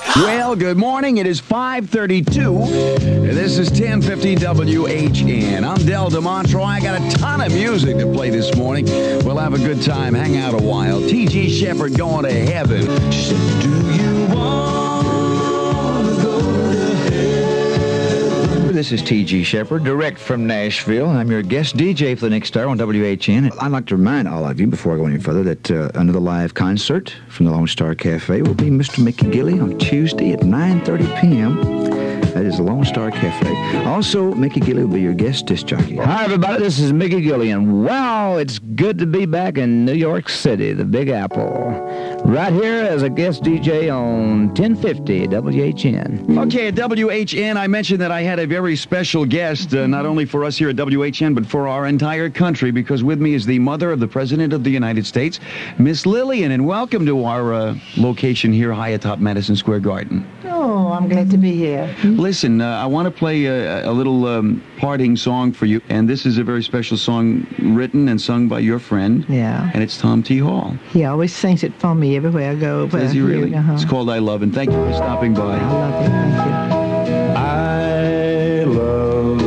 Well, good morning. It is 5:32. This is 1050 WHN. I'm Del DeMontro. I got a ton of music to play this morning. We'll have a good time, hang out a while. T.G. Shepherd going to heaven. She said, do you want to go to heaven? This is T.G. Shepherd, direct from Nashville. I'm your guest DJ for the next hour on WHN. I'd like to remind all of you, before I go any further, that another live concert from the Lone Star Cafe will be Mr. Mickey Gilley on Tuesday at 9:30 p.m. That is the Lone Star Cafe. Also, Mickey Gilley will be your guest disc jockey. Hi, everybody. This is Mickey Gilley, and wow, it's good to be back in New York City, the Big Apple. Right here as a guest DJ on 1050 WHN. Okay, at WHN, I mentioned that I had a very special guest, not only for us here at WHN, but for our entire country, because with me is the mother of the President of the United States, Miss Lillian, and welcome to our location here high atop Madison Square Garden. Oh, I'm glad to be here. Listen, I want to play a little parting song for you, and this is a very special song written and sung by your friend. Yeah. And it's Tom T. Hall. He always sings it for me everywhere I go. Does he really? It's called I Love, and thank you for stopping by. I love it. Thank you. I love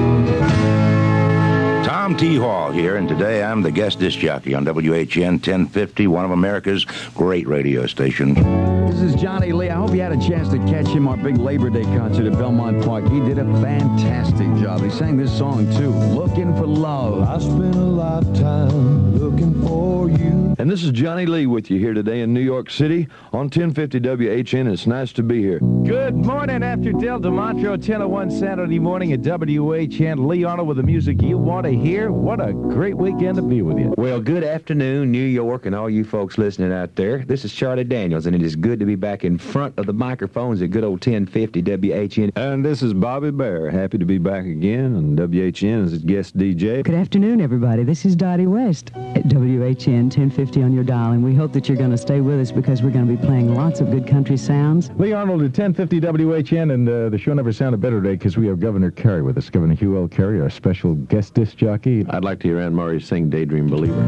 Tom T. Hall here, and today I'm the guest disc jockey on WHN 1050, one of America's great radio stations. This is Johnny Lee. I hope you had a chance to catch him our big Labor Day concert at Belmont Park. He did a fantastic job. He sang this song, too, Looking for Love. I spent a lifetime looking for you. And this is Johnny Lee with you here today in New York City on 1050 WHN. It's nice to be here. Good morning after Del DeMontro, 1001 Saturday morning at WHN. Lee Arnold with the music you want to hear. What a great weekend to be with you. Well, good afternoon, New York, and all you folks listening out there. This is Charlie Daniels, and it is good to be back in front of the microphones at good old 1050 WHN. And this is Bobby Bear. Happy to be back again on WHN as a guest DJ. Good afternoon, everybody. This is Dottie West at WHN 1050 on your dial, and we hope that you're going to stay with us because we're going to be playing lots of good country sounds. Lee Arnold at 1050 WHN, and the show never sounded better today because we have Governor Carey with us. Governor Hugh L. Carey, our special guest disc jockey. I'd like to hear Anne Murray sing Daydream Believer.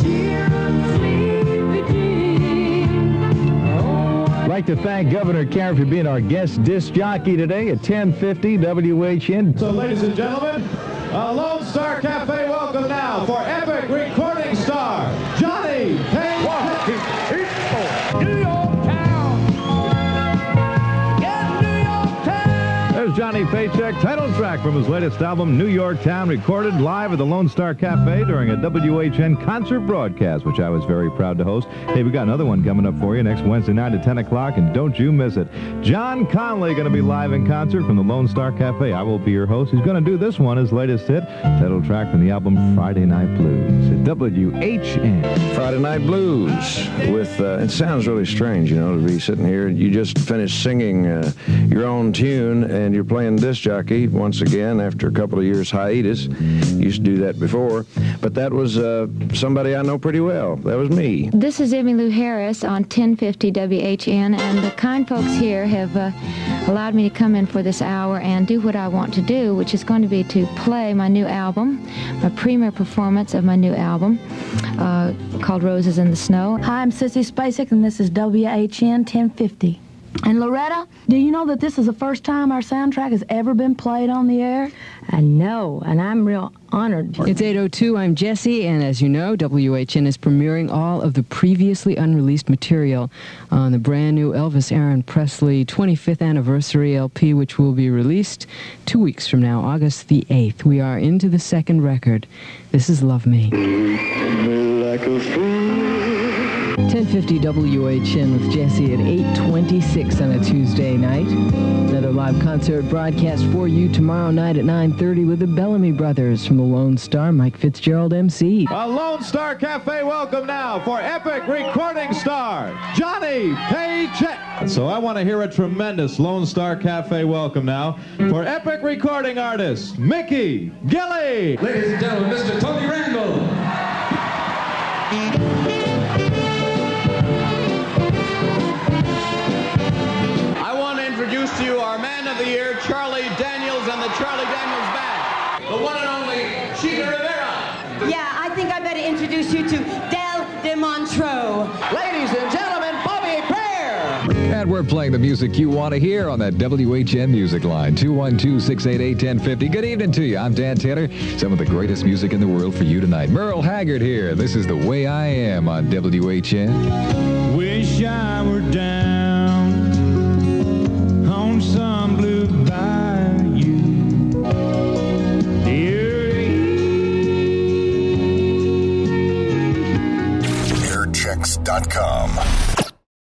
I'd like to thank Governor Carey for being our guest disc jockey today at 1050 WHN. So, ladies and gentlemen, Lone Star Cafe, welcome now for epic recording star, Johnny Payne. New York Town. Yeah, New York Town. There's Johnny Paycheck, title track from his latest album, New York Town, recorded live at the Lone Star Cafe during a WHN concert broadcast, which I was very proud to host. Hey, we got another one coming up for you next Wednesday night at 10 o'clock, and don't you miss it. John Conley going to be live in concert from the Lone Star Cafe. I will be your host. He's going to do this one, his latest hit, title track from the album Friday Night Blues at WHN. Friday Night Blues with, it sounds really strange, you know, to be sitting here. You just finished singing your own tune, and you're playing disc jockey once again after a couple of years hiatus. Used to do that before, but that was somebody I know pretty well. That was me. This is Emmylou Harris on 1050 WHN, and the kind folks here have allowed me to come in for this hour and do what I want to do, which is going to be to play my new album, my premiere performance of my new album called Roses in the Snow. Hi, I'm Sissy Spacek, and this is WHN 1050. And Loretta, do you know that this is the first time our soundtrack has ever been played on the air? I know, and I'm real honored. It's 8:02. I'm Jessie, and as you know, WHN is premiering all of the previously unreleased material on the brand new Elvis Aaron Presley 25th anniversary LP, which will be released 2 weeks from now, August the 8th. We are into the second record. This is Love Me. Like a fool. 1050 WHN with Jesse at 8:26 on a Tuesday night. Another live concert broadcast for you tomorrow night at 9:30 with the Bellamy Brothers from the Lone Star, Mike Fitzgerald MC. Lone Star Cafe, welcome now for epic recording star, Johnny Paycheck. So I want to hear a tremendous Lone Star Cafe welcome now for epic recording artist, Mickey Gilley. Ladies and gentlemen, Mr. Tony Randall. To you, our man of the year, Charlie Daniels and the Charlie Daniels Band. The one and only Sheila Rivera. Yeah, I think I better introduce you to Del DeMontro. Ladies and gentlemen, Bobby Pear. And we're we're playing the music you want to hear on that WHN music line, 212-688-1050. Good evening to you. I'm Dan Taylor. Some of the greatest music in the world for you tonight. Merle Haggard here. This is The Way I Am on WHN. Wish I were down on some blue bayou. Airchecks.com.